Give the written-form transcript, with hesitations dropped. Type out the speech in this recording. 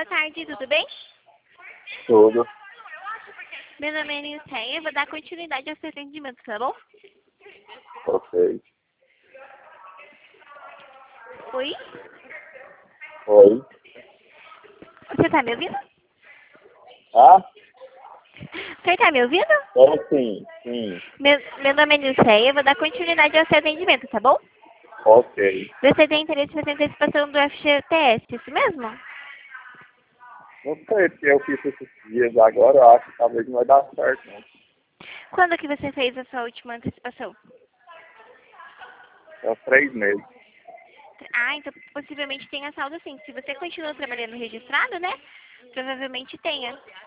boa tarde, tudo bem? Tudo. Meu nome é Nilceia, vou dar continuidade ao seu atendimento, tá bom? Ok. Oi? Oi. Você tá me ouvindo? Ah? Você tá me ouvindo? Sim, sim. Meu nome é Nilceia, vou dar continuidade ao seu atendimento, tá bom? Ok. Você tem interesse em fazer antecipação do FGTS, isso mesmo? Não sei porque eu fiz esses dias agora, eu acho que talvez não vai dar certo, não. Quando que você fez a sua última antecipação? É uns 3 meses. Ah, então possivelmente tenha saldo sim. Se você continua trabalhando registrado, né? Provavelmente tenha.